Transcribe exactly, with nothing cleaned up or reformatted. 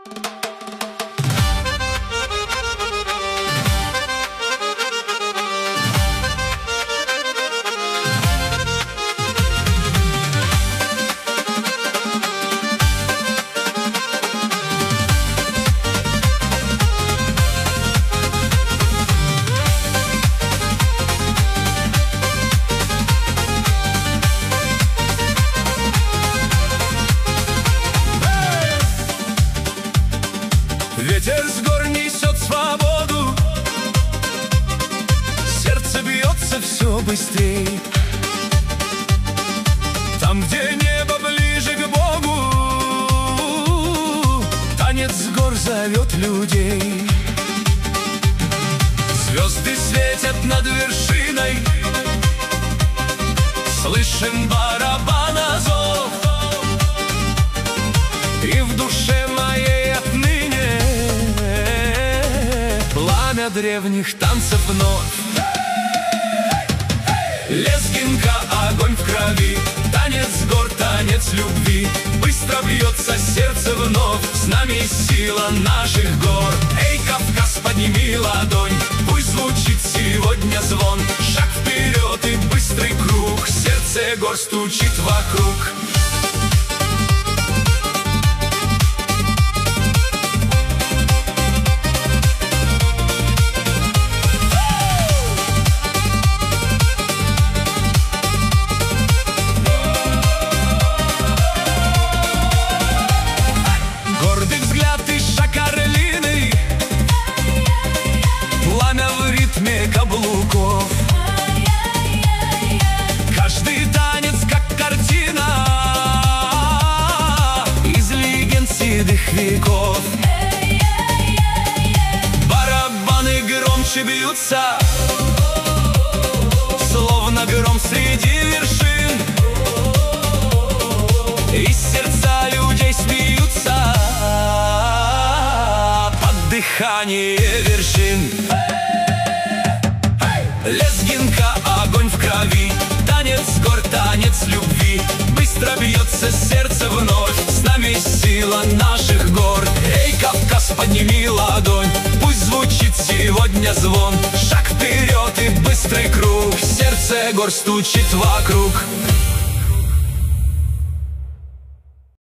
Ветер с гор несет свободу, сердце бьется все быстрей. Там, где небо ближе к Богу, танец гор зовет людей. Звезды светят над вершиной, слышим барабана зов, и в душе моей отныне пламя древних танцев вновь. Лезгинка, огонь в крови, танец гор, танец любви. Быстро бьется сердце вновь, с нами сила наших гор. Эй, Кавказ, подними ладонь, пусть звучит сегодня звон. Шаг вперед и быстрый круг, сердце гор стучит вокруг. Каблуков. Каждый танец как картина из легенд седых веков. Барабаны громче бьются, словно гром среди вершин, и сердца людей смеются под дыхание вершин. Лезгинка, огонь в крови, танец гор, танец любви. Быстро бьется сердце вновь, с нами сила наших гор. Эй, Кавказ, подними ладонь, пусть звучит сегодня звон. Шаг вперед и быстрый круг, сердце гор стучит вокруг.